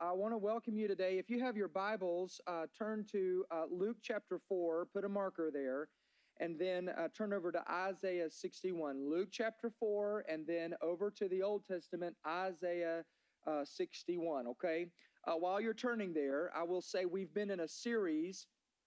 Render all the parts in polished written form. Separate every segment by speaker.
Speaker 1: I want to welcome you today. If you have your Bibles, turn to Luke chapter 4, put a marker there, and then turn over to Isaiah 61. Luke chapter 4, and then over to the Old Testament, Isaiah 61, okay? While you're turning there, I will say we've been in a series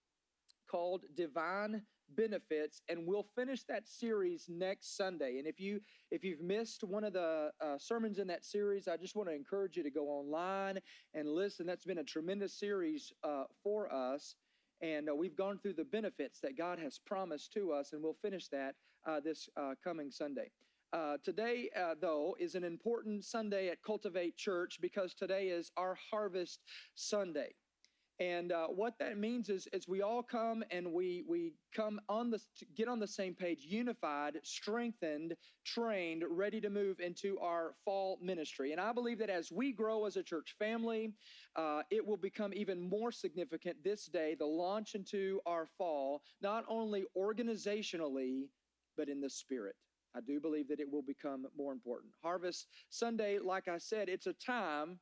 Speaker 1: called Divine Benefits, and we'll finish that series next Sunday. And if you've missed one of the sermons in that series, I just want to encourage you to go online and listen. That's been a tremendous series for us, and we've gone through the benefits that God has promised to us, and we'll finish that this coming Sunday. Today, though, is an important Sunday at Cultivate Church because today is our Harvest Sunday. And what that means is we all come and we come on get on the same page, unified, strengthened, trained, ready to move into our fall ministry. And I believe that as we grow as a church family, it will become even more significant this day, the launch into our fall, not only organizationally, but in the spirit. I do believe that it will become more important. Harvest Sunday, like I said, it's a time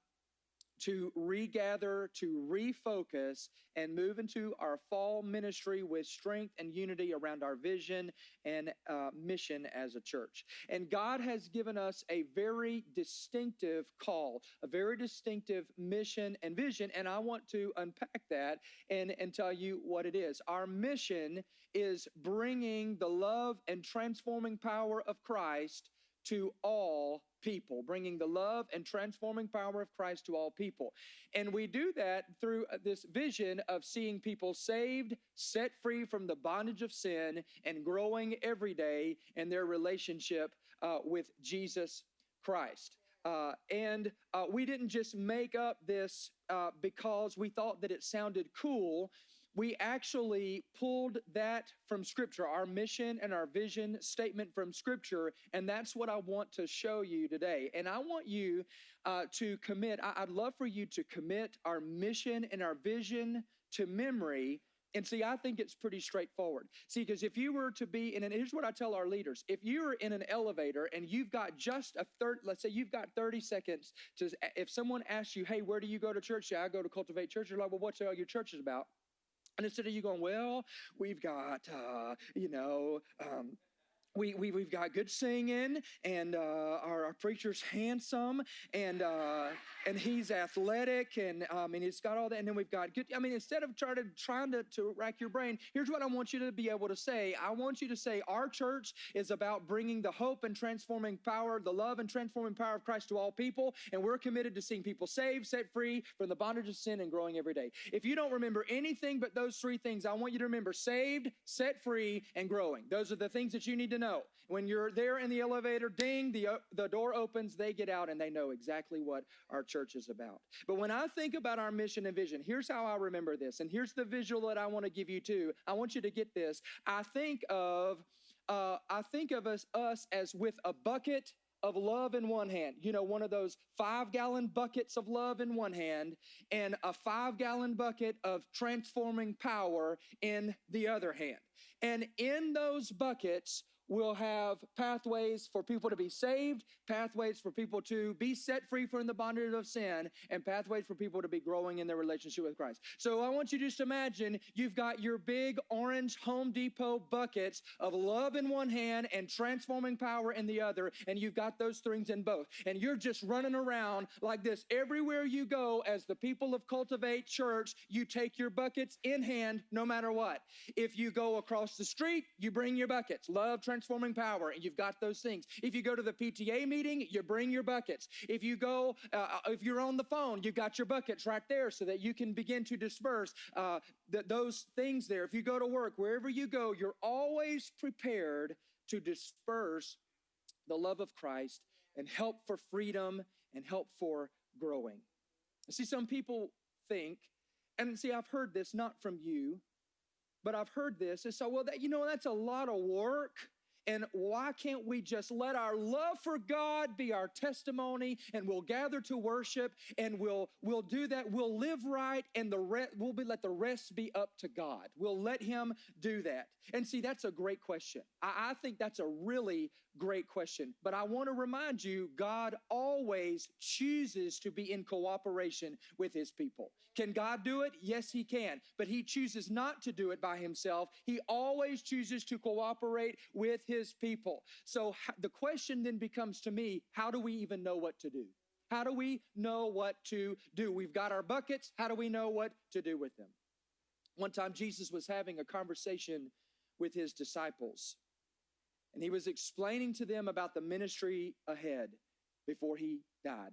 Speaker 1: to regather, to refocus, and move into our fall ministry with strength and unity around our vision and mission as a church. And God has given us a very distinctive call, a very distinctive mission and vision, and I want to unpack that and tell you what it is. Our mission is bringing the love and transforming power of Christ to all people, bringing the love and transforming power of Christ to all people. And we do that through this vision of seeing people saved, set free from the bondage of sin, and growing every day in their relationship with Jesus Christ. And we didn't just make up this because we thought that it sounded cool. We actually pulled that from Scripture, our mission and our vision statement from Scripture, and that's what I want to show you today. And I want you to commit, I'd love for you to commit our mission and our vision to memory. And see, I think it's pretty straightforward. See, because if you were to be in and here's what I tell our leaders. If you're in an elevator and you've got just let's say you've got 30 seconds to, if someone asks you, hey, where do you go to church? Yeah, I go to Cultivate Church. You're like, well, what's all your church is about? And instead of you going, well, we've got, we've got good singing, and our preacher's handsome, and he's athletic, and he's got all that, and then we've got good. Instead of trying to rack your brain, here's what I want you to be able to say. I want you to say our church is about bringing the hope and transforming power, the love and transforming power of Christ to all people, and we're committed to seeing people saved, set free from the bondage of sin, and growing every day. If you don't remember anything but those three things, I want you to remember saved, set free, and growing. Those are the things that you need to know. When you're there in the elevator, ding, the door opens, they get out, and they know exactly what our church is about. But when I think about our mission and vision, here's how I remember this, and here's the visual that I want to give you too. I want you to get this. I think of us as with a bucket of love in one hand, one of those 5-gallon buckets of love in one hand, and a 5-gallon bucket of transforming power in the other hand. And in those buckets, we'll have pathways for people to be saved, pathways for people to be set free from the bondage of sin, and pathways for people to be growing in their relationship with Christ. So I want you to just imagine you've got your big orange Home Depot buckets of love in one hand and transforming power in the other, and you've got those things in both. And you're just running around like this. Everywhere you go as the people of Cultivate Church, you take your buckets in hand no matter what. If you go across the street, you bring your buckets. Love, transforming power, and you've got those things. If you go to the PTA meeting, you bring your buckets. If you go, if you're on the phone, you've got your buckets right there so that you can begin to disperse those things there. If you go to work, wherever you go, you're always prepared to disperse the love of Christ and help for freedom and help for growing. See, some people think, and see, I've heard this not from you, but I've heard this. And so, well, that's a lot of work. And why can't we just let our love for God be our testimony, and we'll gather to worship, and we'll do that. We'll live right, and let the rest be up to God. We'll let him do that. And see, that's a great question. I think that's a really great question. But I want to remind you, God always chooses to be in cooperation with his people. Can God do it? Yes, he can. But he chooses not to do it by himself. He always chooses to cooperate with his people. So the question then becomes to me, how do we even know what to do? How do we know what to do? We've got our buckets. How do we know what to do with them? One time Jesus was having a conversation with his disciples, and he was explaining to them about the ministry ahead before he died.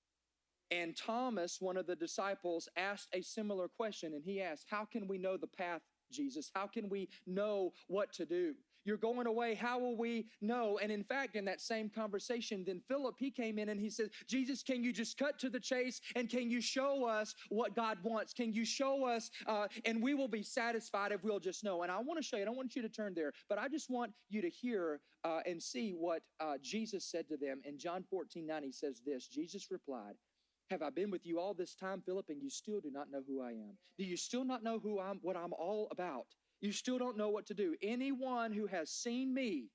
Speaker 1: And Thomas, one of the disciples, asked a similar question, and he asked, how can we know the path, Jesus? How can we know what to do? You're going away. How will we know? And in fact, in that same conversation, then Philip, he came in and he said, Jesus, can you just cut to the chase, and can you show us what God wants? Can you show us, and we will be satisfied if we'll just know. And I want to show you, I don't want you to turn there, but I just want you to hear and see what Jesus said to them. In John 14:9, he says this, Jesus replied, have I been with you all this time, Philip, and you still do not know who I am? Do you still not know what I'm all about? You still don't know what to do. Anyone who has seen me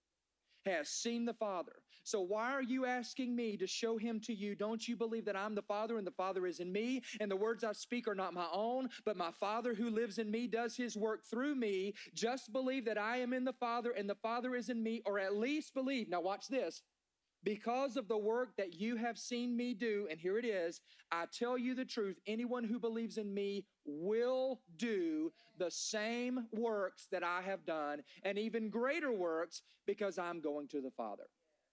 Speaker 1: has seen the Father. So why are you asking me to show him to you? Don't you believe that I'm the Father and the Father is in me, and the words I speak are not my own, but my Father who lives in me does his work through me? Just believe that I am in the Father and the Father is in me, or at least believe. Now watch this. Because of the work that you have seen me do, and here it is, I tell you the truth, anyone who believes in me will do the same works that I have done, and even greater works, because I'm going to the Father.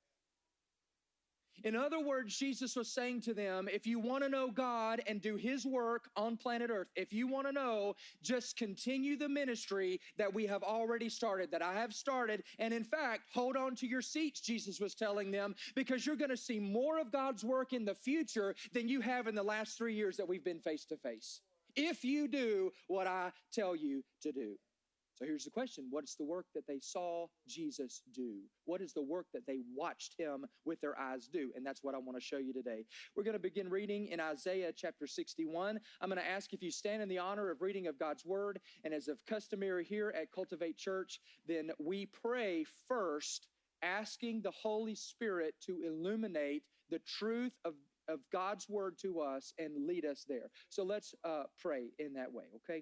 Speaker 1: In other words, Jesus was saying to them, if you want to know God and do his work on planet Earth, if you want to know, just continue the ministry that we have already started, that I have started. And in fact, hold on to your seats, Jesus was telling them, because you're going to see more of God's work in the future than you have in the last 3 years that we've been face to face, if you do what I tell you to do. So here's the question. What is the work that they saw Jesus do? What is the work that they watched him with their eyes do? And that's what I want to show you today. We're going to begin reading in Isaiah chapter 61. I'm going to ask if you stand in the honor of reading of God's word. And as of customary here at Cultivate Church, then we pray first, asking the Holy Spirit to illuminate the truth of God's word to us and lead us there. So let's pray in that way, okay?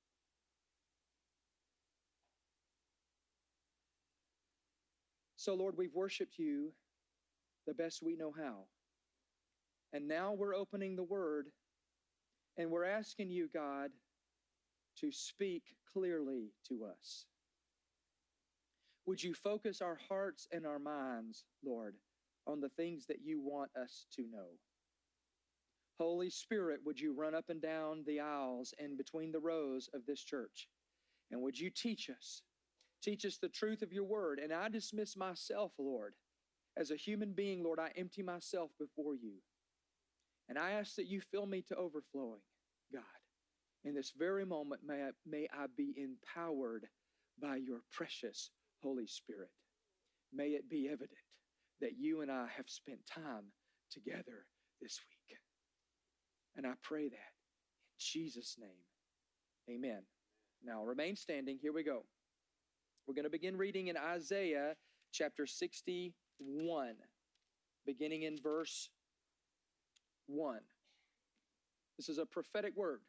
Speaker 1: So, Lord, we've worshiped you the best we know how. And now we're opening the word, and we're asking you, God, to speak clearly to us. Would you focus our hearts and our minds, Lord, on the things that you want us to know? Holy Spirit, would you run up and down the aisles and between the rows of this church? And would you teach us? Teach us the truth of your word. And I dismiss myself, Lord. As a human being, Lord, I empty myself before you. And I ask that you fill me to overflowing, God. In this very moment, may I be empowered by your precious Holy Spirit. May it be evident that you and I have spent time together this week. And I pray that in Jesus' name, amen. Now remain standing. Here we go. We're going to begin reading in Isaiah chapter 61, beginning in verse 1. This is a prophetic word,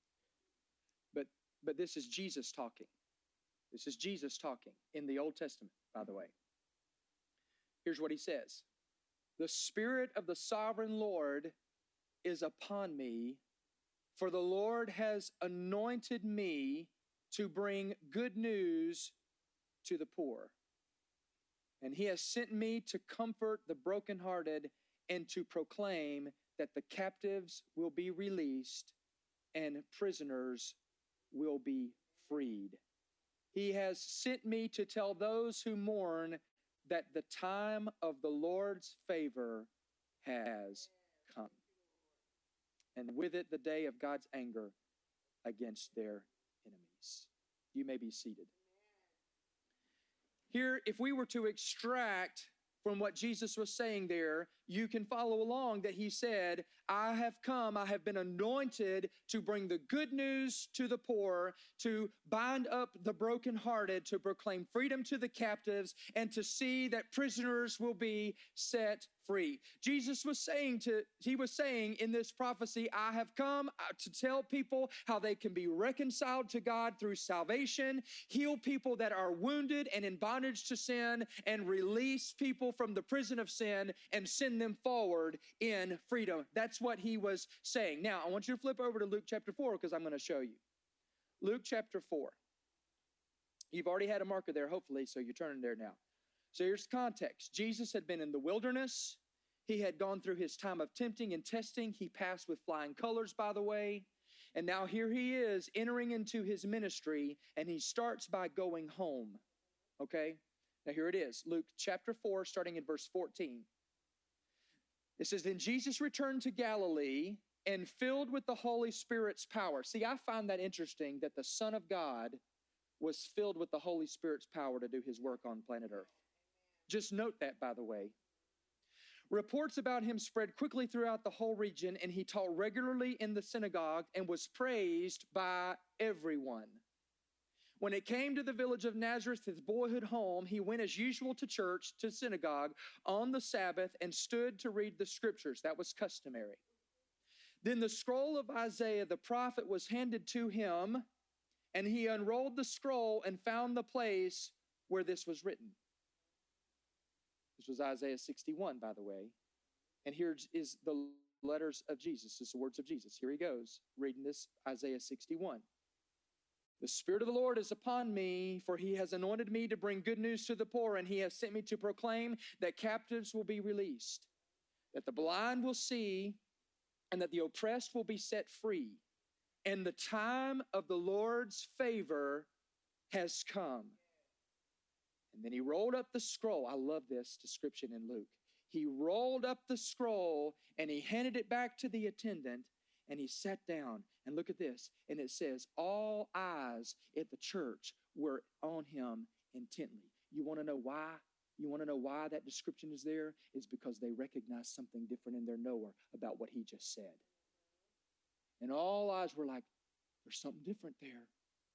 Speaker 1: but this is Jesus talking. This is Jesus talking in the Old Testament, by the way. Here's what he says. The Spirit of the sovereign Lord is upon me, for the Lord has anointed me to bring good news to the poor. And he has sent me to comfort the brokenhearted and to proclaim that the captives will be released and prisoners will be freed. He has sent me to tell those who mourn that the time of the Lord's favor has come, and with it the day of God's anger against their enemies. You may be seated. Here, if we were to extract from what Jesus was saying there, you can follow along that he said, I have come, I have been anointed to bring the good news to the poor, to bind up the brokenhearted, to proclaim freedom to the captives, and to see that prisoners will be set free. Jesus was saying in this prophecy, I have come to tell people how they can be reconciled to God through salvation, heal people that are wounded and in bondage to sin, and release people from the prison of sin and send them forward in freedom. That's what he was saying. Now, I want you to flip over to Luke chapter 4 because I'm going to show you. Luke chapter 4. You've already had a marker there, hopefully, so you're turning there now. So here's the context. Jesus had been in the wilderness. He had gone through his time of tempting and testing. He passed with flying colors, by the way. And now here he is entering into his ministry, and he starts by going home. Okay? Now here it is. Luke chapter 4, starting in verse 14. It says, Then Jesus returned to Galilee and filled with the Holy Spirit's power. See, I find that interesting that the Son of God was filled with the Holy Spirit's power to do his work on planet Earth. Just note that, by the way. Reports about him spread quickly throughout the whole region, and he taught regularly in the synagogue and was praised by everyone. When it came to the village of Nazareth, his boyhood home, he went as usual to church, to synagogue, on the Sabbath, and stood to read the scriptures. That was customary. Then the scroll of Isaiah the prophet was handed to him, and he unrolled the scroll and found the place where this was written. This was Isaiah 61, by the way. And here is the letters of Jesus. It's the words of Jesus. Here he goes, reading this, Isaiah 61. The Spirit of the Lord is upon me, for he has anointed me to bring good news to the poor, and he has sent me to proclaim that captives will be released, that the blind will see, and that the oppressed will be set free. And the time of the Lord's favor has come. And then he rolled up the scroll. I love this description in Luke. He rolled up the scroll and he handed it back to the attendant and he sat down. And look at this. And it says, all eyes at the church were on him intently. You want to know why? You want to know why that description is there? It's because they recognize something different in their knower about what he just said. And all eyes were like, there's something different there.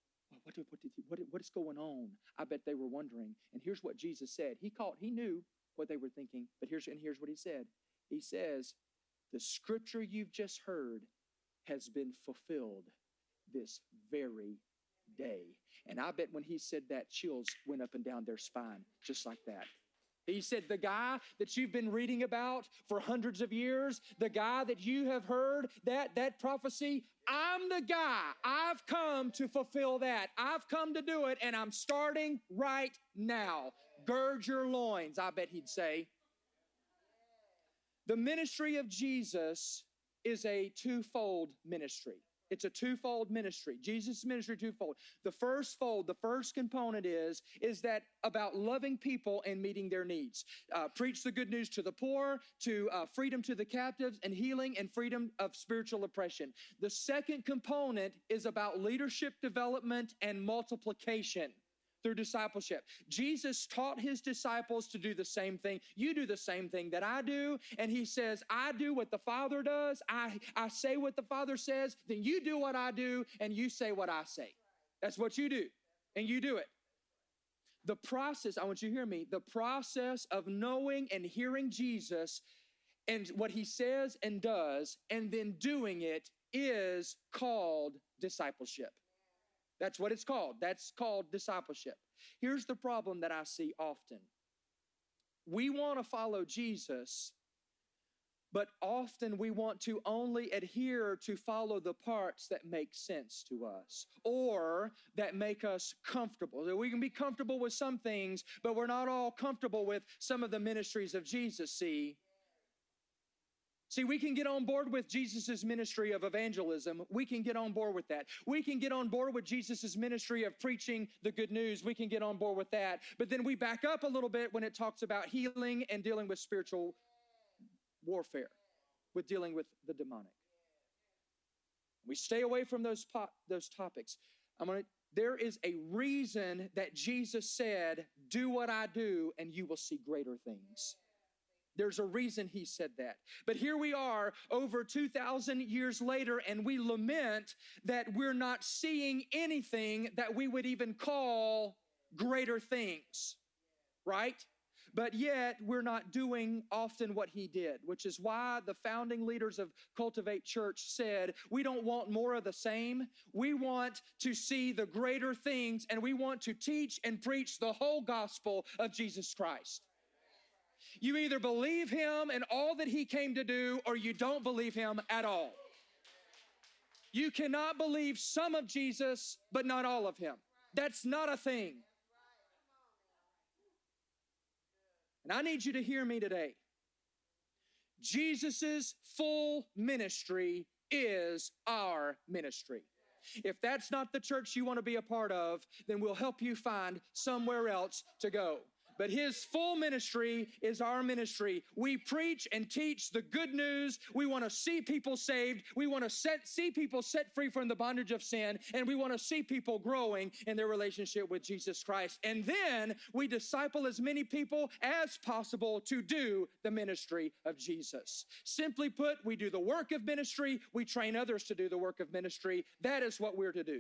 Speaker 1: What is going on? I bet they were wondering. And here's what Jesus said. He knew what they were thinking, but here's what he said. He says, the scripture you've just heard has been fulfilled this very day. And I bet when he said that, chills went up and down their spine, just like that. He said, the guy that you've been reading about for hundreds of years, the guy that you have heard, that prophecy, I'm the guy. I've come to fulfill that. I've come to do it, and I'm starting right now. Gird your loins, I bet he'd say. The ministry of Jesus is a twofold ministry. It's a twofold ministry. Jesus' ministry twofold. The first component is that about loving people and meeting their needs. Preach the good news to the poor, to freedom to the captives, and healing and freedom of spiritual oppression. The second component is about leadership development and multiplication through discipleship. Jesus taught his disciples to do the same thing. You do the same thing that I do. And he says, I do what the Father does. I say what the Father says. Then you do what I do and you say what I say. That's what you do. And you do it. The process, I want you to hear me, the process of knowing and hearing Jesus and what he says and does and then doing it is called discipleship. That's what it's called. That's called discipleship. Here's the problem that I see often. We want to follow Jesus, but often we want to only adhere to follow the parts that make sense to us or that make us comfortable. So we can be comfortable with some things, but we're not all comfortable with some of the ministries of Jesus, See, we can get on board with Jesus' ministry of evangelism. We can get on board with that. We can get on board with Jesus' ministry of preaching the good news. We can get on board with that. But then we back up a little bit when it talks about healing and dealing with spiritual warfare, with dealing with the demonic. We stay away from those topics. I'm going to There is a reason that Jesus said, do what I do and you will see greater things. There's a reason he said that. But here we are over 2,000 years later, and we lament that we're not seeing anything that we would even call greater things, right? But yet we're not doing often what he did, which is why the founding leaders of Cultivate Church said, we don't want more of the same. We want to see the greater things, and we want to teach and preach the whole gospel of Jesus Christ. You either believe him and all that he came to do, or you don't believe him at all. You cannot believe some of Jesus, but not all of him. That's not a thing. And I need you to hear me today. Jesus's full ministry is our ministry. If that's not the church you want to be a part of, then we'll help you find somewhere else to go. But his full ministry is our ministry. We preach and teach the good news. We want to see people saved. We want to see people set free from the bondage of sin. And we want to see people growing in their relationship with Jesus Christ. And then we disciple as many people as possible to do the ministry of Jesus. Simply put, we do the work of ministry. We train others to do the work of ministry. That is what we're to do.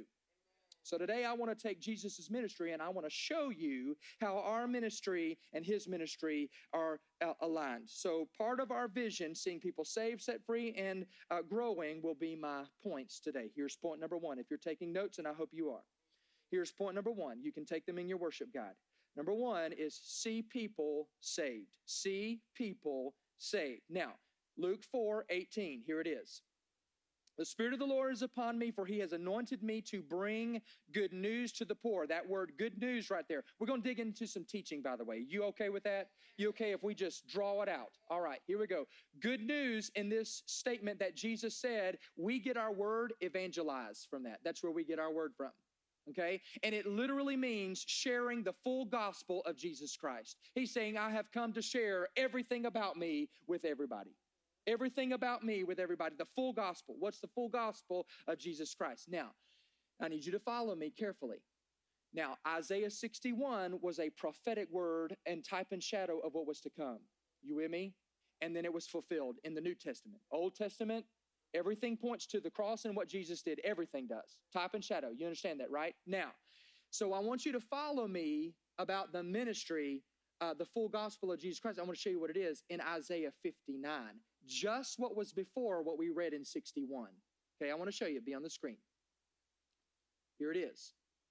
Speaker 1: So today I want to take Jesus' ministry and I want to show you how our ministry and his ministry are aligned. So part of our vision, seeing people saved, set free, and growing will be my points today. Here's point number one. If you're taking notes, and I hope you are. Here's point number one. You can take them in your worship guide. Number one is see people saved. See people saved. Now, Luke 4:18, here it is. The Spirit of the Lord is upon me, for he has anointed me to bring good news to the poor. That word good news right there. We're going to dig into some teaching, by the way. You okay with that? You okay if we just draw it out? All right, here we go. Good news in this statement that Jesus said, we get our word evangelize from that. That's where we get our word from. Okay? And it literally means sharing the full gospel of Jesus Christ. He's saying, I have come to share everything about me with everybody. Everything about me with everybody, the full gospel. What's the full gospel of Jesus Christ? Now, I need you to follow me carefully. Now, Isaiah 61 was a prophetic word and type and shadow of what was to come. You with me? And then it was fulfilled in the New Testament. Old Testament, everything points to the cross and what Jesus did. Everything does. Type and shadow. You understand that, right? Now, so I want you to follow me about the ministry, the full gospel of Jesus Christ. I want to show you what it is in Isaiah 59. Just what was before what we read in 61. Okay, I want to show you. Be on the screen. Here it is.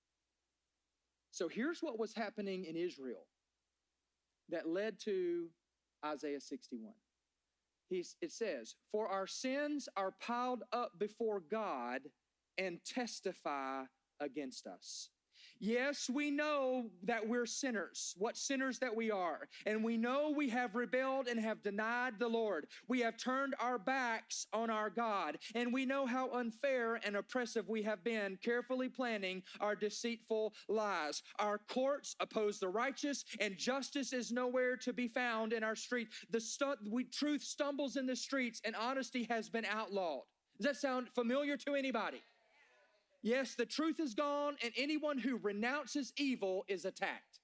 Speaker 1: So here's what was happening in Israel that led to Isaiah 61. It says, for our sins are piled up before God and testify against us. Yes, we know that we're sinners, what sinners that we are. And we know we have rebelled and have denied the Lord. We have turned our backs on our God. And we know how unfair and oppressive we have been, carefully planning our deceitful lies. Our courts oppose the righteous, and justice is nowhere to be found in our street. Truth stumbles in the streets, and honesty has been outlawed. Does that sound familiar to anybody? Yes, the truth is gone, and anyone who renounces evil is attacked.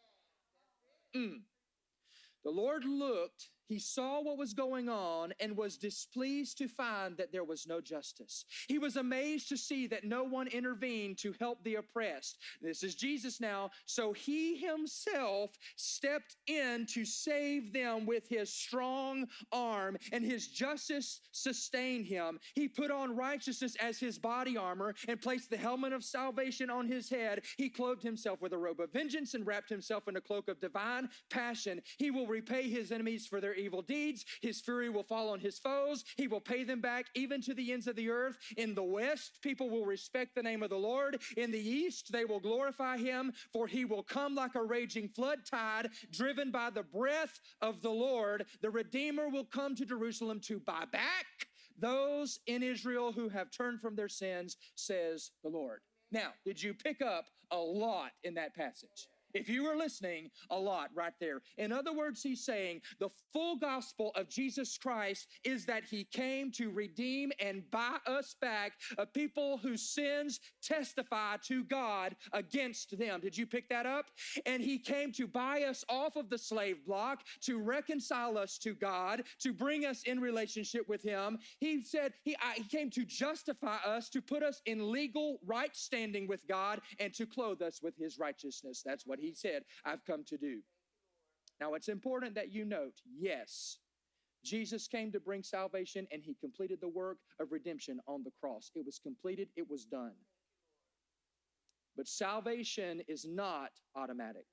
Speaker 1: The Lord looked, he saw what was going on, and was displeased to find that there was no justice. He was amazed to see that no one intervened to help the oppressed. This is Jesus now. So he himself stepped in to save them with his strong arm, and his justice sustained him. He put on righteousness as his body armor and placed the helmet of salvation on his head. He clothed himself with a robe of vengeance and wrapped himself in a cloak of divine passion. He will repay his enemies for their evil deeds. His fury will fall on his foes. He will pay them back even to the ends of the earth. In the west, people will respect the name of the Lord. In the east, they will glorify him, for he will come like a raging flood tide, driven by the breath of the Lord. The Redeemer will come to Jerusalem to buy back those in Israel who have turned from their sins, says the Lord. Now, did you pick up a lot in that passage? If you were listening, a lot right there. In other words, he's saying the full gospel of Jesus Christ is that he came to redeem and buy us back, a people whose sins testify to God against them. Did you pick that up? And he came to buy us off of the slave block, to reconcile us to God, to bring us in relationship with him. He said he came to justify us, to put us in legal right standing with God, and to clothe us with his righteousness. That's what he said, I've come to do. Now, it's important that you note, yes, Jesus came to bring salvation, and he completed the work of redemption on the cross. It was completed, it was done. But salvation is not automatic.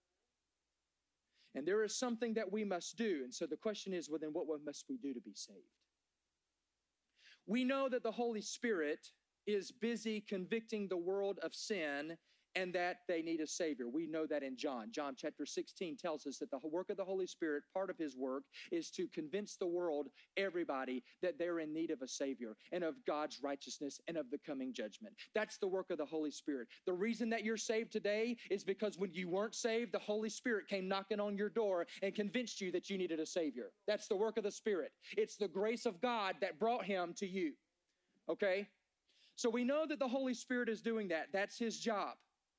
Speaker 1: And there is something that we must do. And so the question is, well, then what must we do to be saved? We know that the Holy Spirit is busy convicting the world of sin and that they need a Savior. We know that in John. John chapter 16 tells us that the work of the Holy Spirit, part of his work, is to convince the world, everybody, that they're in need of a Savior and of God's righteousness and of the coming judgment. That's the work of the Holy Spirit. The reason that you're saved today is because when you weren't saved, the Holy Spirit came knocking on your door and convinced you that you needed a Savior. That's the work of the Spirit. It's the grace of God that brought him to you. Okay? So we know that the Holy Spirit is doing that. That's his job.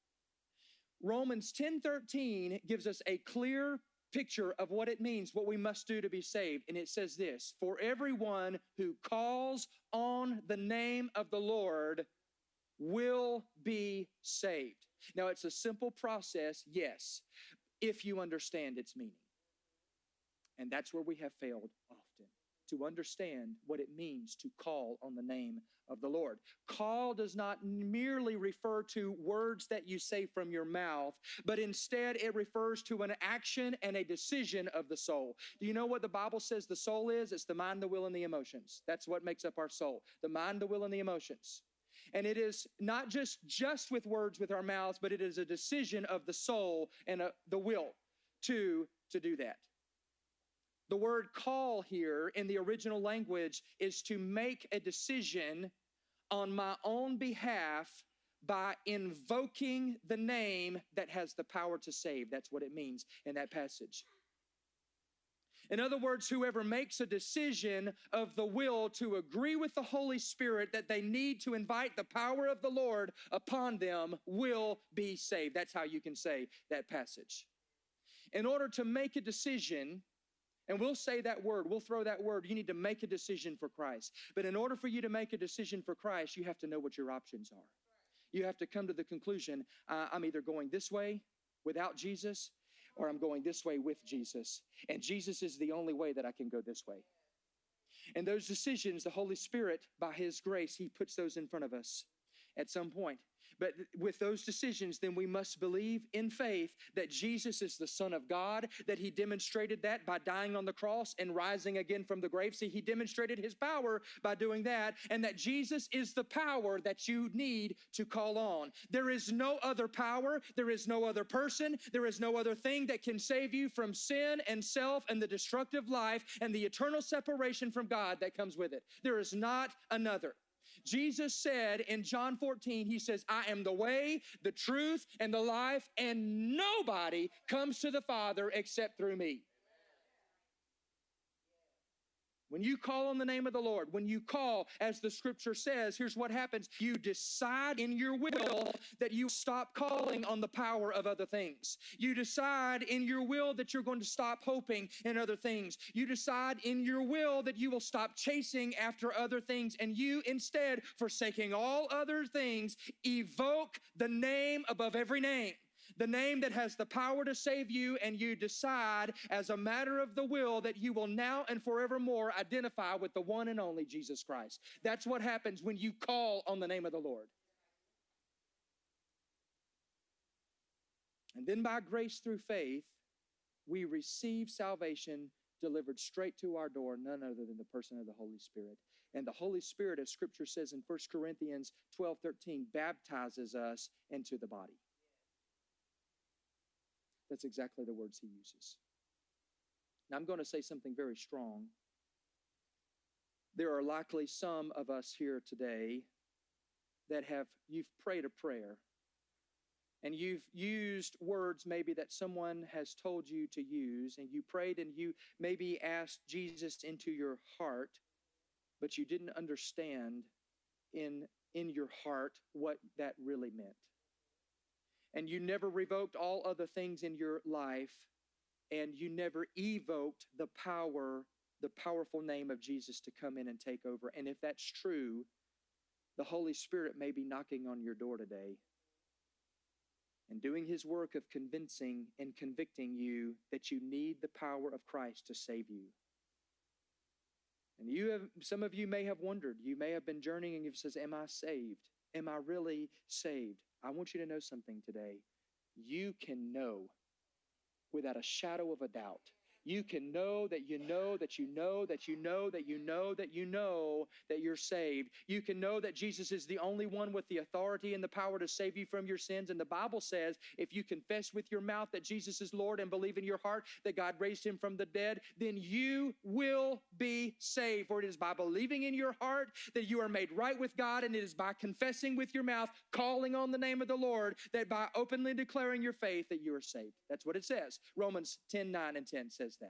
Speaker 1: Romans 10:13 gives us a clear picture of what it means, what we must do to be saved. And it says this, for everyone who calls on the name of the Lord will be saved. Now, it's a simple process, yes, if you understand its meaning. And that's where we have failed often, to understand what it means to call on the name of the Lord. Call does not merely refer to words that you say from your mouth, but instead it refers to an action and a decision of the soul. Do you know what the Bible says the soul is? It's the mind, the will, and the emotions. That's what makes up our soul. The mind, the will, and the emotions. And it is not just with words with our mouths, but it is a decision of the soul and the will to do that. The word call here in the original language is to make a decision on my own behalf by invoking the name that has the power to save. That's what it means in that passage. In other words, whoever makes a decision of the will to agree with the Holy Spirit that they need to invite the power of the Lord upon them will be saved. That's how you can say that passage. In order to make a decision, and we'll say that word, we'll throw that word, you need to make a decision for Christ. But in order for you to make a decision for Christ, you have to know what your options are. You have to come to the conclusion, I'm either going this way without Jesus, or I'm going this way with Jesus. And Jesus is the only way that I can go this way. And those decisions, the Holy Spirit, by his grace, he puts those in front of us at some point. But with those decisions, then we must believe in faith that Jesus is the Son of God, that he demonstrated that by dying on the cross and rising again from the grave. See, he demonstrated his power by doing that, and that Jesus is the power that you need to call on. There is no other power, there is no other person, there is no other thing that can save you from sin and self and the destructive life and the eternal separation from God that comes with it. There is not another. Jesus said in John 14, he says, I am the way, the truth, and the life, and nobody comes to the Father except through me. When you call on the name of the Lord, when you call, as the scripture says, here's what happens. You decide in your will that you stop calling on the power of other things. You decide in your will that you're going to stop hoping in other things. You decide in your will that you will stop chasing after other things, and you instead, forsaking all other things, evoke the name above every name. The name that has the power to save you, and you decide as a matter of the will that you will now and forevermore identify with the one and only Jesus Christ. That's what happens when you call on the name of the Lord. And then by grace through faith, we receive salvation delivered straight to our door, none other than the person of the Holy Spirit. And the Holy Spirit, as Scripture says in 1 Corinthians 12:13, baptizes us into the body. That's exactly the words he uses. Now, I'm going to say something very strong. There are likely some of us here today that you've prayed a prayer, and you've used words maybe that someone has told you to use, and you prayed and you maybe asked Jesus into your heart, but you didn't understand in your heart what that really meant. And you never revoked all other things in your life, and you never evoked the powerful name of Jesus to come in and take over. And if that's true, the Holy Spirit may be knocking on your door today and doing his work of convincing and convicting you that you need the power of Christ to save you. And some of you may have wondered, you may have been journeying and you've said, am I saved? Am I really saved? I want you to know something today. You can know without a shadow of a doubt. You can know that you know that you know that you know that you know that you know that you're saved. You can know that Jesus is the only one with the authority and the power to save you from your sins. And the Bible says, if you confess with your mouth that Jesus is Lord and believe in your heart that God raised him from the dead, then you will be saved. For it is by believing in your heart that you are made right with God, and it is by confessing with your mouth, calling on the name of the Lord, that by openly declaring your faith that you are saved. That's what it says. Romans 10:9-10 says that.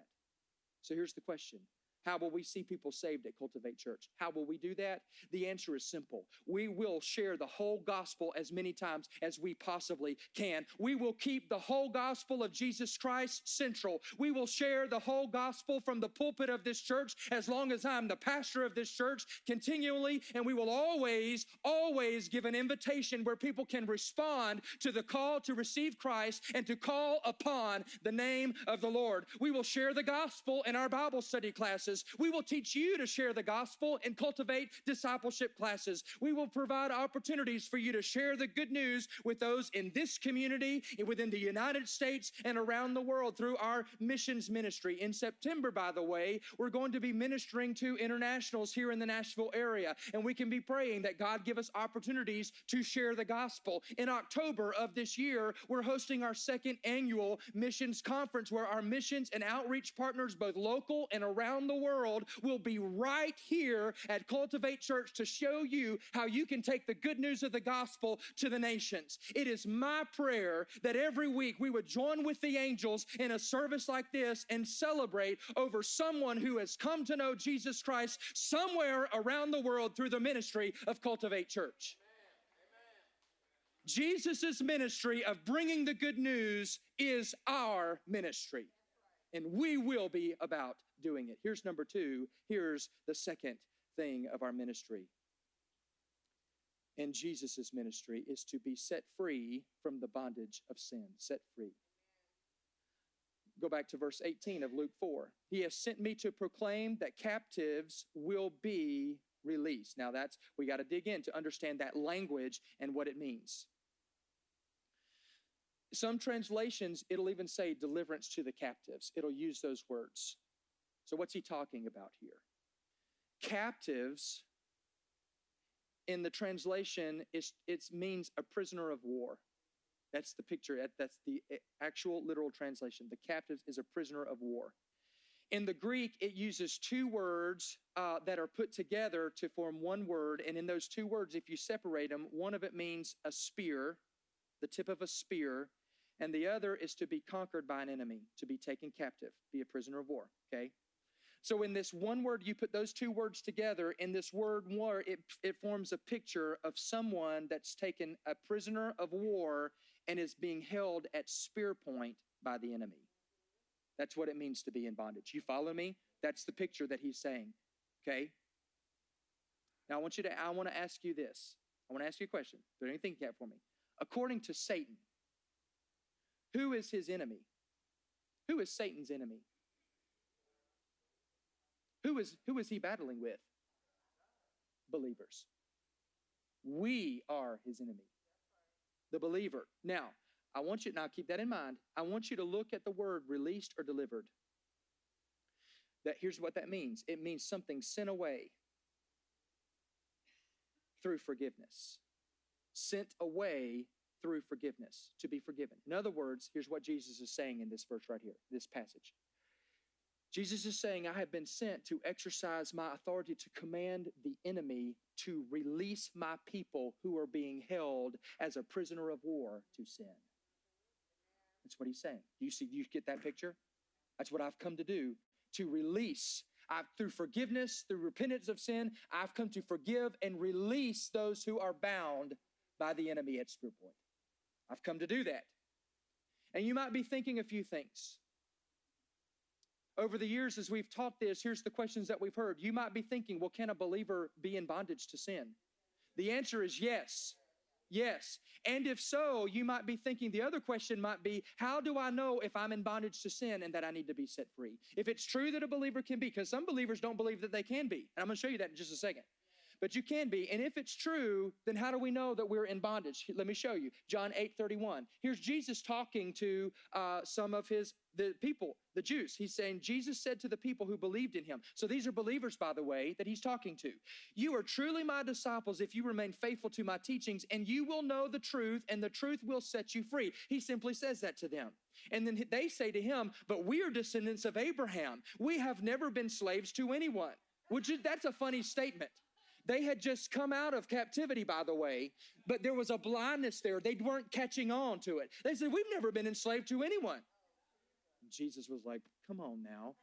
Speaker 1: So here's the question. How will we see people saved at Cultivate Church? How will we do that? The answer is simple. We will share the whole gospel as many times as we possibly can. We will keep the whole gospel of Jesus Christ central. We will share the whole gospel from the pulpit of this church as long as I'm the pastor of this church continually, and we will always give an invitation where people can respond to the call to receive Christ and to call upon the name of the Lord. We will share the gospel in our Bible study classes. We will teach you to share the gospel and cultivate discipleship classes. We will provide opportunities for you to share the good news with those in this community, within the United States, and around the world through our missions ministry. In September, by the way, we're going to be ministering to internationals here in the Nashville area, and we can be praying that God give us opportunities to share the gospel. In October of this year, we're hosting our second annual missions conference, where our missions and outreach partners, both local and around the world, will be right here at Cultivate Church to show you how you can take the good news of the gospel to the nations. It is my prayer that every week we would join with the angels in a service like this and celebrate over someone who has come to know Jesus Christ somewhere around the world through the ministry of Cultivate Church. Jesus' ministry of bringing the good news is our ministry, and we will be about doing it. Here's number two. Here's the second thing of our ministry. And Jesus' ministry is to be set free from the bondage of sin. Set free. Go back to verse 18 of Luke 4. He has sent me to proclaim that captives will be released. Now we got to dig in to understand that language and what it means. Some translations, it'll even say deliverance to the captives. It'll use those words. So what's he talking about here? Captives, in the translation, it means a prisoner of war. That's the picture. That's the actual literal translation. The captives is a prisoner of war. In the Greek, it uses two words that are put together to form one word. And in those two words, if you separate them, one of it means a spear, the tip of a spear, and the other is to be conquered by an enemy, to be taken captive, be a prisoner of war, okay? So in this one word, you put those two words together. In this word war, it forms a picture of someone that's taken a prisoner of war and is being held at spear point by the enemy. That's what it means to be in bondage. You follow me? That's the picture that he's saying, okay? Now I want to ask you this. I want to ask you a question. Put anything you got for me. According to Satan, who is his enemy? Who is Satan's enemy? Who is he battling with? Believers. We are his enemy, the believer. Now keep that in mind. I want you to look at the word released or delivered. Here's what that means. It means something sent away through forgiveness. Sent away through forgiveness, to be forgiven. In other words, here's what Jesus is saying in this verse right here, this passage. Jesus is saying, I have been sent to exercise my authority to command the enemy to release my people who are being held as a prisoner of war to sin. That's what he's saying. Do you get that picture? That's what I've come to do, to release. Through forgiveness, through repentance of sin, I've come to forgive and release those who are bound by the enemy at Spear Point. I've come to do that. And you might be thinking a few things. Over the years, as we've taught this, here's the questions that we've heard. You might be thinking, well, can a believer be in bondage to sin? The answer is yes. Yes. And if so, you might be thinking, the other question might be, how do I know if I'm in bondage to sin and that I need to be set free? If it's true that a believer can be, because some believers don't believe that they can be. And I'm going to show you that in just a second. But you can be. And if it's true, then how do we know that we're in bondage? Let me show you. John 8:31. Here's Jesus talking to some of the people, the Jews. He's saying, Jesus said to the people who believed in him. So these are believers, by the way, that he's talking to. You are truly my disciples if you remain faithful to my teachings, and you will know the truth, and the truth will set you free. He simply says that to them. And then they say to him, but we are descendants of Abraham. We have never been slaves to anyone. That's a funny statement. They had just come out of captivity, by the way, but there was a blindness there. They weren't catching on to it. They said, we've never been enslaved to anyone. Jesus was like, come on now.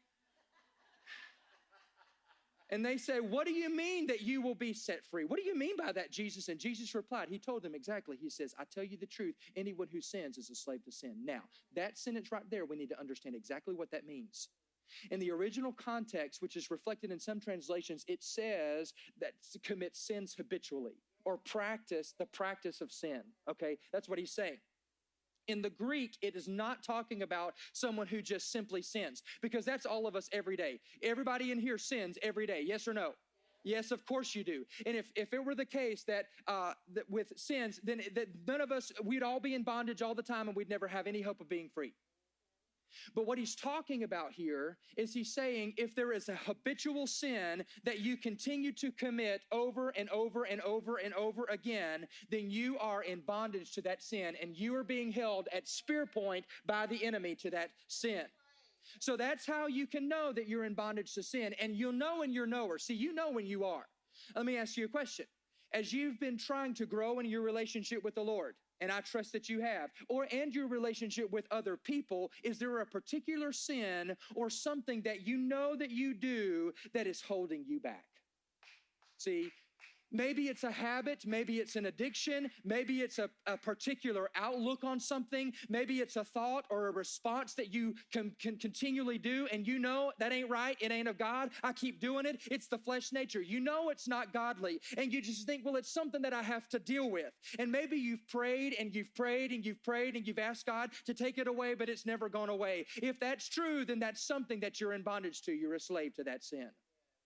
Speaker 1: And they said, what do you mean that you will be set free? What do you mean by that, Jesus? And Jesus replied, he told them exactly. He says, I tell you the truth, anyone who sins is a slave to sin. Now, that sentence right there, we need to understand exactly what that means. In the original context, which is reflected in some translations, it says that commit sins habitually or practice the practice of sin. Okay, that's what he's saying. In the Greek, it is not talking about someone who just simply sins, because that's all of us every day. Everybody in here sins every day, yes or no? Yes, of course you do. And if it were the case that with sins, then that none of us, we'd all be in bondage all the time and we'd never have any hope of being free. But what he's talking about here is he's saying if there is a habitual sin that you continue to commit over and over and over and over again, then you are in bondage to that sin and you are being held at spear point by the enemy to that sin. So that's how you can know that you're in bondage to sin, and you'll know when you're knower. See, you know when you are. Let me ask you a question. As you've been trying to grow in your relationship with the Lord, and I trust that you have, and your relationship with other people, is there a particular sin or something that you know that you do that is holding you back? See, maybe it's a habit, maybe it's an addiction, maybe it's a particular outlook on something, maybe it's a thought or a response that you can continually do, and you know that ain't right, it ain't of God, I keep doing it, it's the flesh nature. You know it's not godly, and you just think, well, it's something that I have to deal with. And maybe you've prayed and you've prayed and you've prayed and you've asked God to take it away, but it's never gone away. If that's true, then that's something that you're in bondage to. You're a slave to that sin.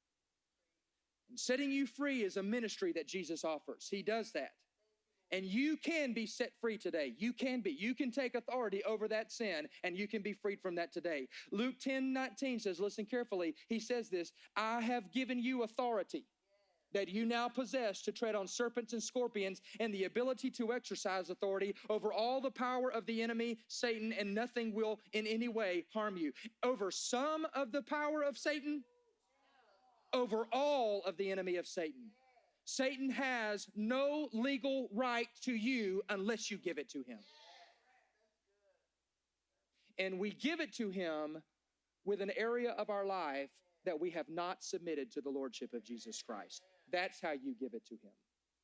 Speaker 1: And setting you free is a ministry that Jesus offers. He does that. And you can be set free today. You can be. You can take authority over that sin, and you can be freed from that today. Luke 10:19 says, listen carefully, he says this, I have given you authority that you now possess to tread on serpents and scorpions and the ability to exercise authority over all the power of the enemy, Satan, and nothing will in any way harm you. Over some of the power of Satan, over all of the enemy of Satan. Satan has no legal right to you unless you give it to him. And we give it to him with an area of our life that we have not submitted to the lordship of Jesus Christ. That's how you give it to him.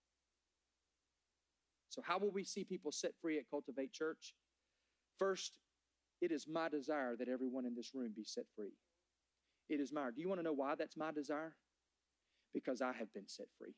Speaker 1: So how will we see people set free at Cultivate Church? First, it is my desire that everyone in this room be set free. It is mine. Do you want to know why that's my desire? Because I have been set free.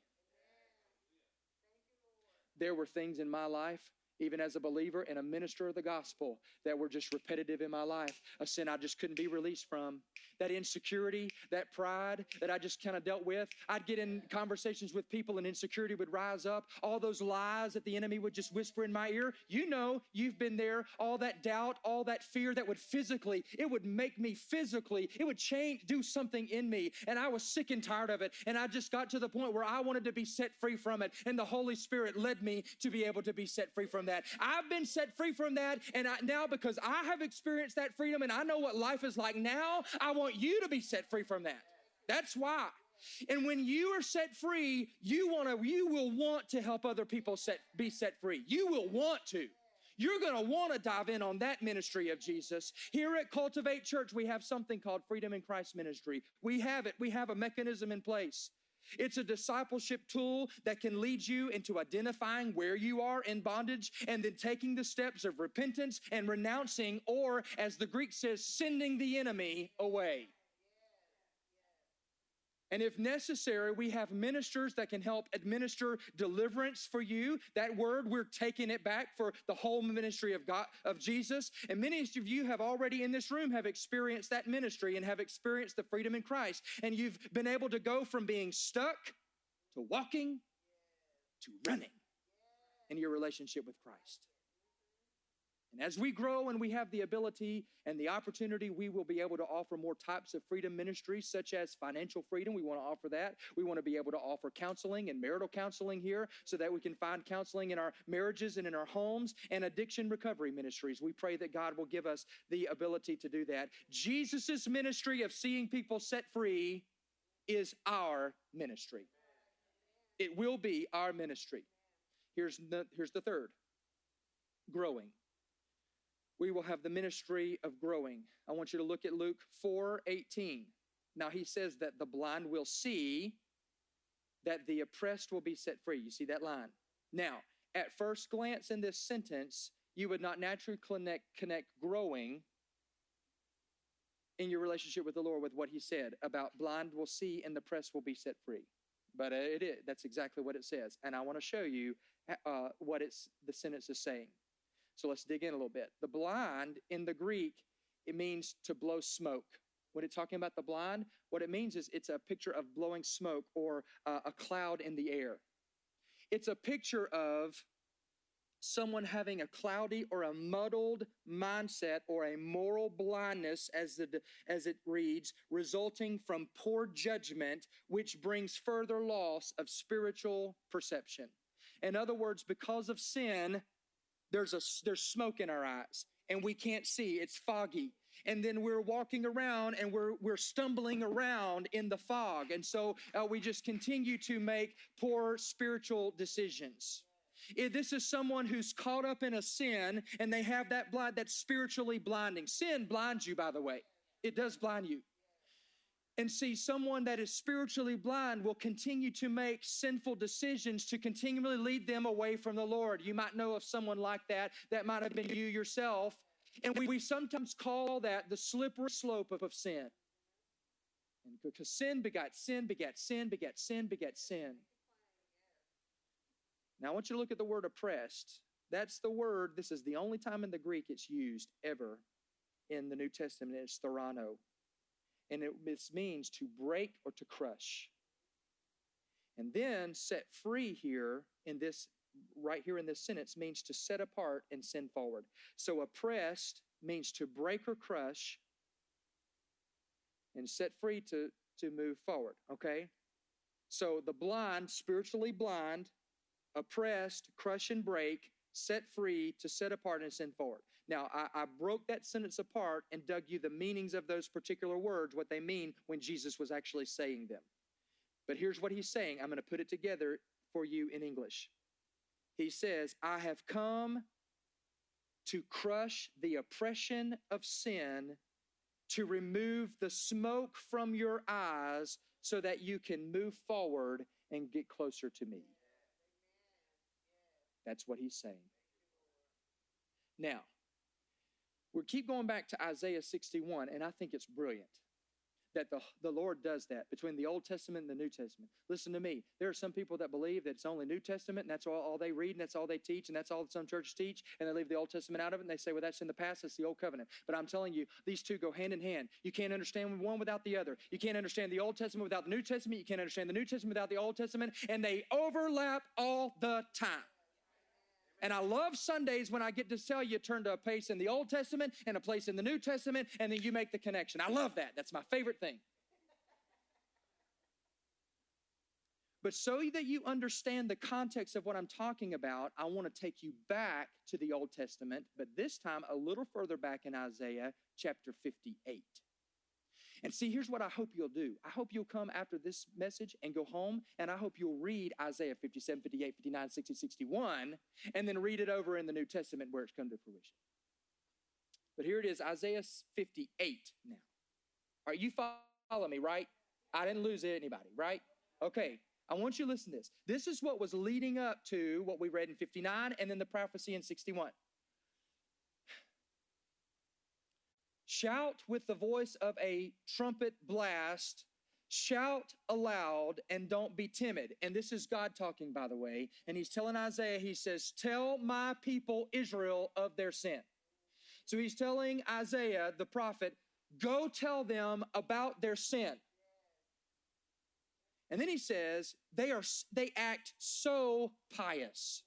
Speaker 1: There were things in my life, even as a believer and a minister of the gospel, that were just repetitive in my life. A sin I just couldn't be released from. That insecurity, that pride that I just kind of dealt with. I'd get in conversations with people and insecurity would rise up. All those lies that the enemy would just whisper in my ear. You know, you've been there. All that doubt, all that fear that would it would make me physically, it would do something in me. And I was sick and tired of it. And I just got to the point where I wanted to be set free from it. And the Holy Spirit led me to be able to be set free from from that. I've been set free from that, and now because I have experienced that freedom and I know what life is like now, I want you to be set free from that. That's why. And when you are set free, you will want to help other people be set free. You will want to. You're going to want to dive in on that ministry of Jesus. Here at Cultivate Church, we have something called Freedom in Christ Ministry. We have it. We have a mechanism in place. It's a discipleship tool that can lead you into identifying where you are in bondage and then taking the steps of repentance and renouncing, or as the Greek says, sending the enemy away. And if necessary, we have ministers that can help administer deliverance for you. That word, we're taking it back for the whole ministry of God, of Jesus. And many of you have already in this room have experienced that ministry and have experienced the freedom in Christ. And you've been able to go from being stuck to walking to running in your relationship with Christ. And as we grow and we have the ability and the opportunity, we will be able to offer more types of freedom ministries, such as financial freedom. We want to offer that. We want to be able to offer counseling and marital counseling here so that we can find counseling in our marriages and in our homes, and addiction recovery ministries. We pray that God will give us the ability to do that. Jesus' ministry of seeing people set free is our ministry. It will be our ministry. Here's the third, growing. We will have the ministry of growing. I want you to look at Luke 4:18. Now he says that the blind will see, that the oppressed will be set free. You see that line? Now, at first glance in this sentence, you would not naturally connect growing in your relationship with the Lord with what he said about blind will see and the oppressed will be set free. But it is. That's exactly what it says. And I want to show you what the sentence is saying. So let's dig in a little bit. The blind in the Greek, it means to blow smoke. When it's talking about the blind, what it means is it's a picture of blowing smoke or a cloud in the air. It's a picture of someone having a cloudy or a muddled mindset or a moral blindness, as it reads, resulting from poor judgment, which brings further loss of spiritual perception. In other words, because of sin, there's smoke in our eyes and we can't see. It's foggy. And then we're walking around and we're stumbling around in the fog. And so we just continue to make poor spiritual decisions. If this is someone who's caught up in a sin and they have that blind, that's spiritually blinding. Sin blinds you, by the way. It does blind you. And see, someone that is spiritually blind will continue to make sinful decisions to continually lead them away from the Lord. You might know of someone like that. That might have been you yourself. And we sometimes call that the slippery slope of sin. And because sin begat sin, begat sin, begat sin, begat sin. Now I want you to look at the word oppressed. That's the word. This is the only time in the Greek it's used ever in the New Testament. It's thorano. And this means to break or to crush. And then set free here in this, right here in this sentence, means to set apart and send forward. So oppressed means to break or crush, and set free to move forward, okay? So the blind, spiritually blind, oppressed, crush and break, set free, to set apart and send forward. Now, I broke that sentence apart and dug you the meanings of those particular words, what they mean when Jesus was actually saying them. But here's what he's saying. I'm going to put it together for you in English. He says, I have come to crush the oppression of sin, to remove the smoke from your eyes so that you can move forward and get closer to me. That's what he's saying. Now, we keep going back to Isaiah 61, and I think it's brilliant that the Lord does that between the Old Testament and the New Testament. Listen to me. There are some people that believe that it's only New Testament, and that's all they read, and that's all they teach, and that's all some churches teach, and they leave the Old Testament out of it, and they say, well, that's in the past, that's the Old Covenant. But I'm telling you, these two go hand in hand. You can't understand one without the other. You can't understand the Old Testament without the New Testament. You can't understand the New Testament without the Old Testament, and they overlap all the time. And I love Sundays when I get to tell you, turn to a place in the Old Testament and a place in the New Testament, and then you make the connection. I love that. That's my favorite thing. But so that you understand the context of what I'm talking about, I want to take you back to the Old Testament, but this time a little further back in Isaiah chapter 58. And see, here's what I hope you'll do. I hope you'll come after this message and go home, and I hope you'll read Isaiah 57, 58, 59, 60, 61, and then read it over in the New Testament where it's come to fruition. But here it is, Isaiah 58 now. All right, you follow me, right? I didn't lose anybody, right? Okay, I want you to listen to this. This is what was leading up to what we read in 59 and then the prophecy in 61. Shout with the voice of a trumpet blast, shout aloud and don't be timid. And this is God talking, by the way. And he's telling Isaiah, he says, tell my people Israel of their sin. So he's telling Isaiah, the prophet, go tell them about their sin. And then he says, they act so pious.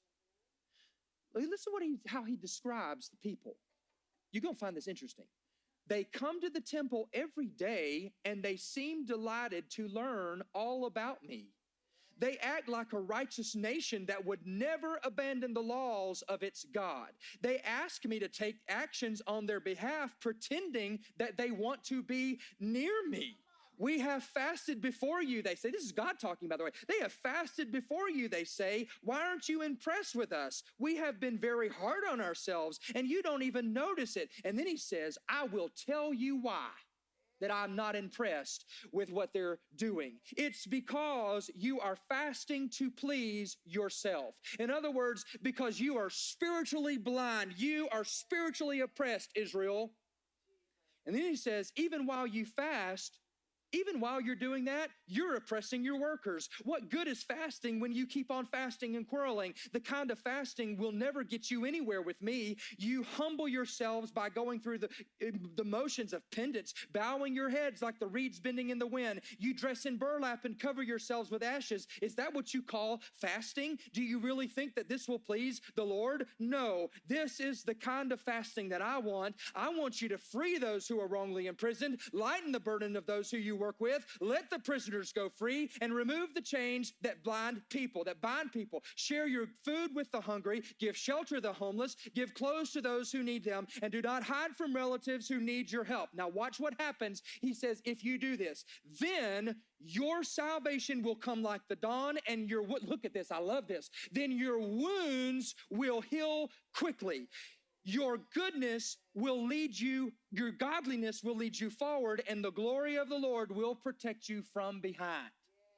Speaker 1: Listen to how he describes the people. You're going to find this interesting. They come to the temple every day and they seem delighted to learn all about me. They act like a righteous nation that would never abandon the laws of its God. They ask me to take actions on their behalf, pretending that they want to be near me. We have fasted before you, they say. This is God talking, by the way. They have fasted before you, they say. Why aren't you impressed with us? We have been very hard on ourselves, and you don't even notice it. And then he says, I will tell you why that I'm not impressed with what they're doing. It's because you are fasting to please yourself. In other words, because you are spiritually blind. You are spiritually oppressed, Israel. And then he says, even while you fast, even while you're doing that, you're oppressing your workers. What good is fasting when you keep on fasting and quarreling? The kind of fasting will never get you anywhere with me. You humble yourselves by going through the motions of penance, bowing your heads like the reeds bending in the wind. You dress in burlap and cover yourselves with ashes. Is that what you call fasting? Do you really think that this will please the Lord? No, this is the kind of fasting that I want. I want you to free those who are wrongly imprisoned, lighten the burden of those who you work with, let the prisoners go free, and remove the chains that bind people. Share your food with the hungry, give shelter to the homeless, give clothes to those who need them, and do not hide from relatives who need your help. Now watch what happens. He says, if you do this, then your salvation will come like the dawn, and look at this, I love this, then your wounds will heal quickly. Your goodness will lead you, your godliness will lead you forward, and the glory of the Lord will protect you from behind.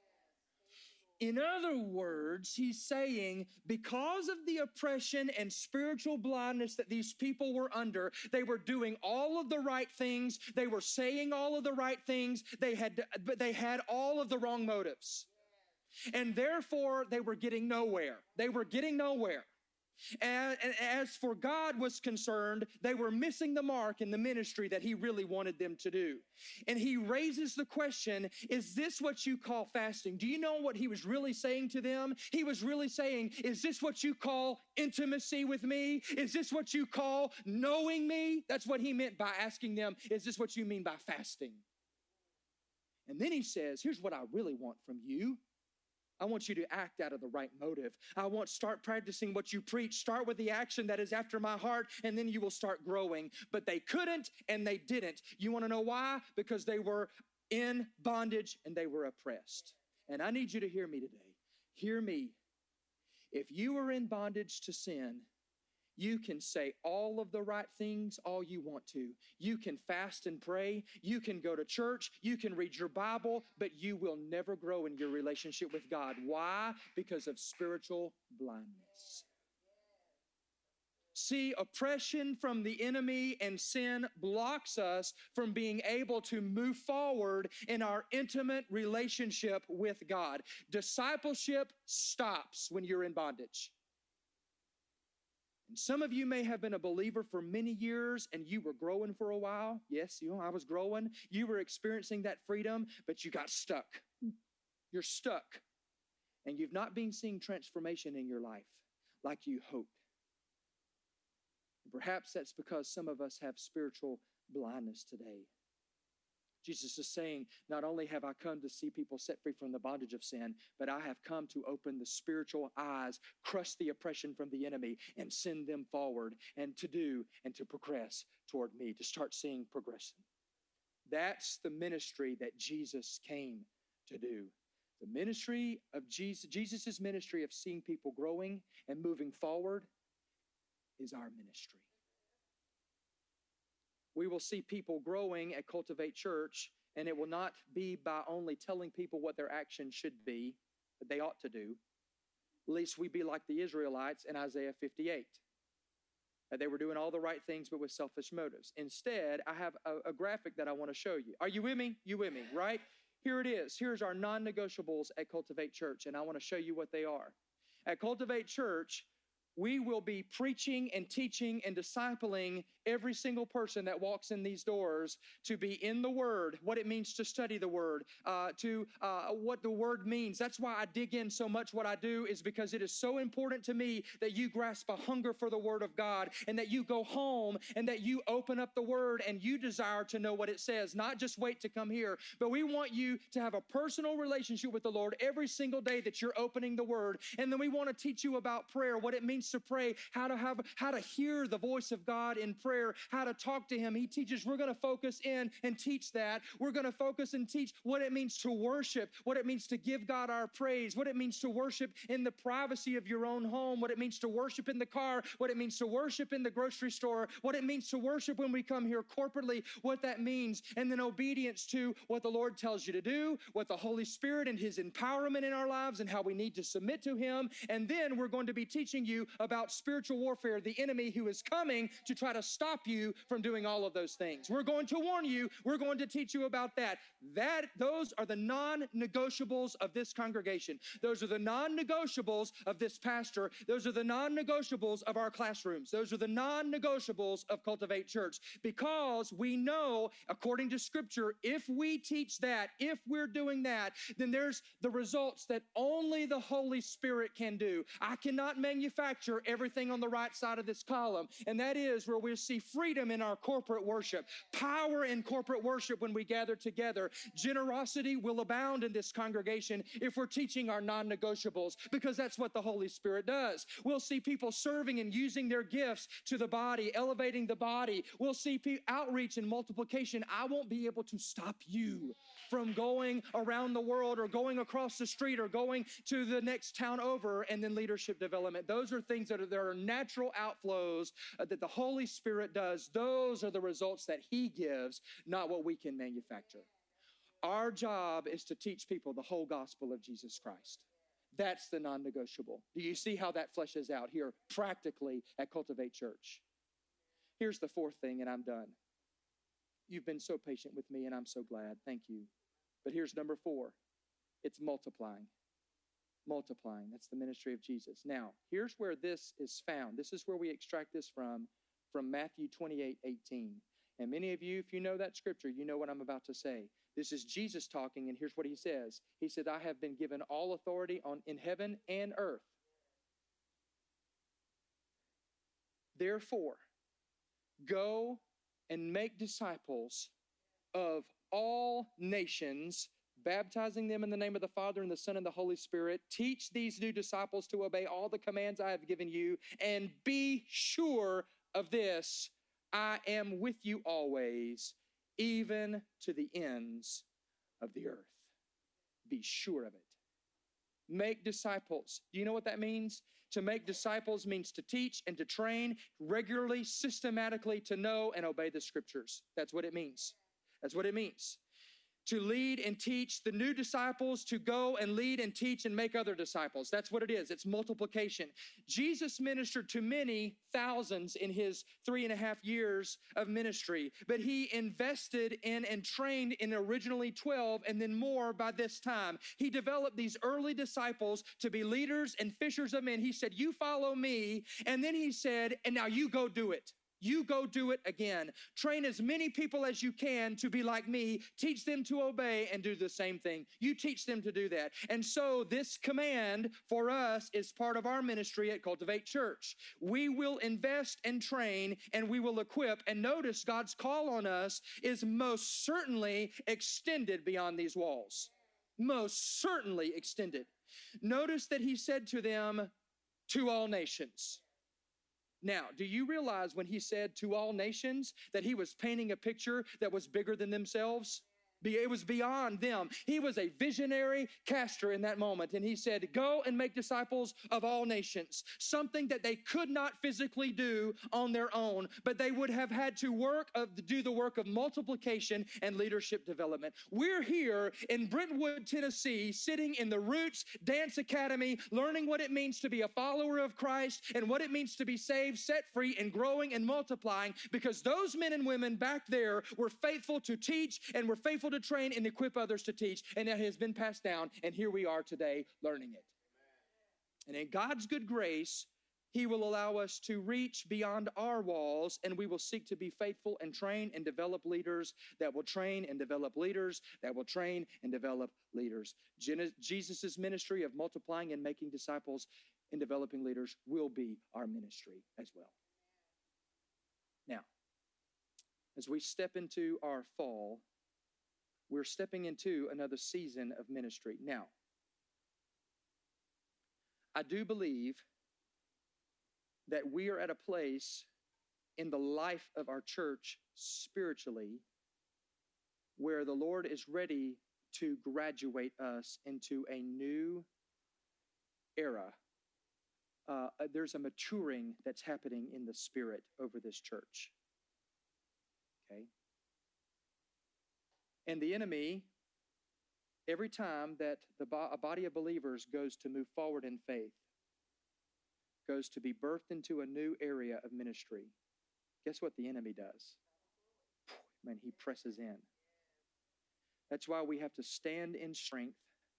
Speaker 1: In other words, he's saying, because of the oppression and spiritual blindness that these people were under, they were doing all of the right things, they were saying all of the right things, but they had all of the wrong motives. And therefore, they were getting nowhere. They were getting nowhere. And as for God was concerned, they were missing the mark in the ministry that he really wanted them to do. And he raises the question, is this what you call fasting? Do you know what he was really saying to them? He was really saying, is this what you call intimacy with me? Is this what you call knowing me? That's what he meant by asking them, is this what you mean by fasting? And then he says, here's what I really want from you. I want you to act out of the right motive. Start practicing what you preach. Start with the action that is after my heart, and then you will start growing. But they couldn't, and they didn't. You want to know why? Because they were in bondage and they were oppressed. And I need you to hear me today. Hear me. If you are in bondage to sin, you can say all of the right things all you want to. You can fast and pray. You can go to church. You can read your Bible, but you will never grow in your relationship with God. Why? Because of spiritual blindness. See, oppression from the enemy and sin blocks us from being able to move forward in our intimate relationship with God. Discipleship stops when you're in bondage. And some of you may have been a believer for many years and you were growing for a while. Yes, I was growing. You were experiencing that freedom, but you got stuck. You're stuck. And you've not been seeing transformation in your life like you hoped. And perhaps that's because some of us have spiritual blindness today. Jesus is saying, not only have I come to see people set free from the bondage of sin, but I have come to open the spiritual eyes, crush the oppression from the enemy, and send them forward and to progress toward me, to start seeing progression. That's the ministry that Jesus came to do. The ministry of Jesus' ministry of seeing people growing and moving forward is our ministry. We will see people growing at Cultivate Church, and it will not be by only telling people what their actions should be, that they ought to do. Lest we be like the Israelites in Isaiah 58. That they were doing all the right things, but with selfish motives. Instead, I have a graphic that I want to show you. Are you with me? You with me, right? Here it is. Here's our non-negotiables at Cultivate Church, and I want to show you what they are. At Cultivate Church, we will be preaching and teaching and discipling every single person that walks in these doors to be in the Word, what it means to study the Word, what the Word means. That's why I dig in so much. What I do is because it is so important to me that you grasp a hunger for the Word of God, and that you go home and that you open up the Word and you desire to know what it says, not just wait to come here. But we want you to have a personal relationship with the Lord every single day that you're opening the Word. And then we want to teach you about prayer, what it means to pray, how to hear the voice of God in prayer, how to talk to Him. He teaches. We're going to focus in and teach that. We're going to focus and teach what it means to worship, what it means to give God our praise, what it means to worship in the privacy of your own home, what it means to worship in the car, what it means to worship in the grocery store, what it means to worship when we come here corporately, what that means, and then obedience to what the Lord tells you to do, what the Holy Spirit and His empowerment in our lives and how we need to submit to Him. And then we're going to be teaching you about spiritual warfare, the enemy who is coming to try to stop you from doing all of those things. We're going to warn you. We're going to teach you about that. Those are the non-negotiables of this congregation. Those are the non-negotiables of this pastor. Those are the non-negotiables of our classrooms. Those are the non-negotiables of Cultivate Church, because we know, according to Scripture, if we teach that, if we're doing that, then there's the results that only the Holy Spirit can do. I cannot manufacture everything on the right side of this column, and that is where we see freedom in our corporate worship, power in corporate worship when we gather together. Generosity will abound in this congregation if we're teaching our non-negotiables, because that's what the Holy Spirit does. We'll see people serving and using their gifts to the body, elevating the body. We'll see outreach and multiplication. I won't be able to stop you from going around the world or going across the street or going to the next town over, and then leadership development. Those are things that are natural outflows that the Holy Spirit does. Those are the results that He gives, not what we can manufacture. Our job is to teach people the whole gospel of Jesus Christ. That's the non-negotiable. Do you see how that fleshes out here practically at Cultivate Church? Here's the fourth thing, and I'm done. You've been so patient with me, and I'm so glad. Thank you. But here's number 4. It's multiplying. Multiplying. That's the ministry of Jesus. Now, here's where this is found. This is where we extract this from Matthew 28:18. And many of you, if you know that scripture, you know what I'm about to say. This is Jesus talking, and here's what He says. He said, I have been given all authority in heaven and earth. Therefore, go and make disciples of all nations, baptizing them in the name of the Father and the Son and the Holy Spirit. Teach these new disciples to obey all the commands I have given you, and be sure of this, I am with you always, even to the ends of the earth. Be sure of it. Make disciples. Do you know what that means? To make disciples means to teach and to train regularly, systematically, to know and obey the Scriptures. That's what it means. That's what it means. To lead and teach the new disciples, to go and lead and teach and make other disciples. That's what it is. It's multiplication. Jesus ministered to many thousands in His 3.5 years of ministry, but He invested in and trained in originally 12 and then more by this time. He developed these early disciples to be leaders and fishers of men. He said, you follow me. And then He said, and now you go do it. You go do it again. Train as many people as you can to be like me. Teach them to obey and do the same thing. You teach them to do that. And so this command for us is part of our ministry at Cultivate Church. We will invest and train and we will equip. And notice God's call on us is most certainly extended beyond these walls. Most certainly extended. Notice that he said to them, to all nations. Now, do you realize when he said to all nations that he was painting a picture that was bigger than themselves? It was beyond them. He was a visionary caster in that moment. And he said, go and make disciples of all nations. Something that they could not physically do on their own, but they would have had to do the work of multiplication and leadership development. We're here in Brentwood, Tennessee, sitting in the Roots Dance Academy, learning what it means to be a follower of Christ and what it means to be saved, set free, and growing and multiplying, because those men and women back there were faithful to teach and were faithful to train and equip others to teach, and it has been passed down, and here we are today learning it. And in God's good grace, he will allow us to reach beyond our walls, and we will seek to be faithful and train and develop leaders that will train and develop leaders that will train and develop leaders. Jesus' ministry of multiplying and making disciples and developing leaders will be our ministry as well. Now, as we step into our fall, we're stepping into another season of ministry. Now, I do believe that we are at a place in the life of our church spiritually where the Lord is ready to graduate us into a new era. There's a maturing that's happening in the spirit over this church. Okay? And the enemy, every time that a body of believers goes to move forward in faith, goes to be birthed into a new area of ministry, guess what the enemy does? Man, he presses in. That's why we have to stand in strength,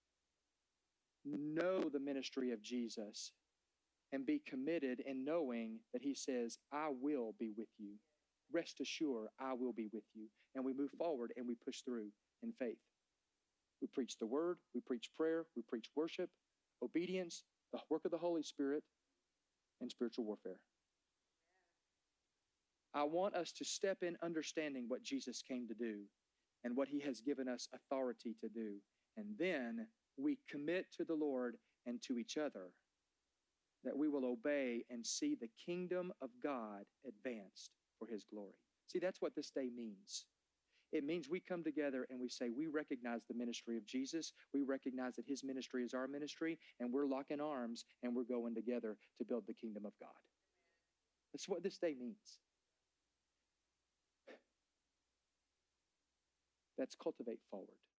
Speaker 1: know the ministry of Jesus, and be committed in knowing that he says, I will be with you. Rest assured, I will be with you. And we move forward and we push through in faith. We preach the word, we preach prayer, we preach worship, obedience, the work of the Holy Spirit, and spiritual warfare. I want us to step in understanding what Jesus came to do and what he has given us authority to do. And then we commit to the Lord and to each other that we will obey and see the kingdom of God advanced for his glory. See, that's what this day means. It means we come together and we say, we recognize the ministry of Jesus. We recognize that his ministry is our ministry, and we're locking arms and we're going together to build the kingdom of God. That's what this day means. That's Cultivate Forward.